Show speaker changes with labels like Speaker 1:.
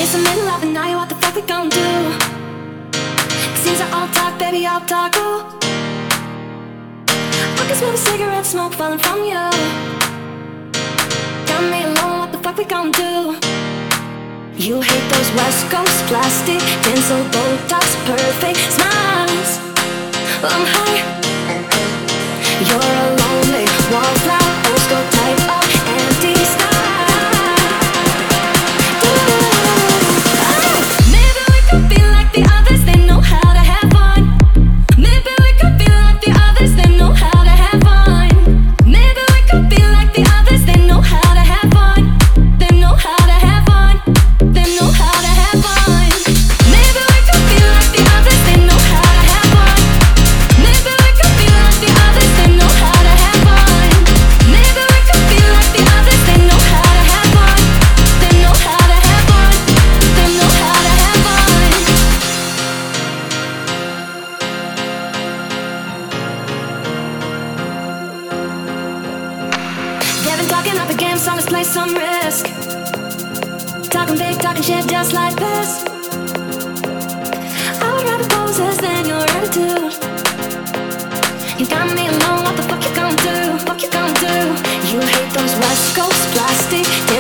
Speaker 1: It's the middle of the night, what the fuck we gon' do? Seems like all talk, baby, all talk, ooh. I can smell the cigarette smoke falling from you. Got me alone, what the fuck we gon' do? You hate those West Coast plastic pencil Botox perfect smiles. I'm high. You're a lonely wallflower, old school type of anti-style. Maybe we could be like the others, they know how to have fun. Maybe we could be like the others, they know how to have fun. Maybe we could be like the others, they know how to have fun. They know how to have fun. They know how to have fun. Maybe we could be like the others, they know how to have fun. Maybe we could be like the others, they know how to have fun. Maybe we could be like the others, they know how to have fun. They know how to have fun. They know how to have fun. They've been talking up a game, so let's play some risk. Talking big, talking shit just like this. I would rather poses than your attitude. You got me alone, what the fuck you gon' do? Fuck you gon' do? You hate those West Coast plastic